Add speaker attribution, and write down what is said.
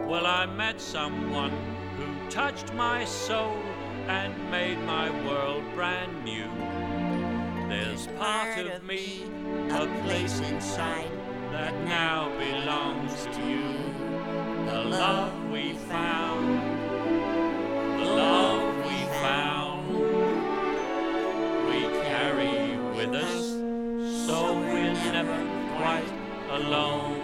Speaker 1: Well, I met someone who touched my soul and made my world brand new. There's part of me, a place inside, that now belongs to you. The love we found, the love we found, we carry with us, so we're never quite alone.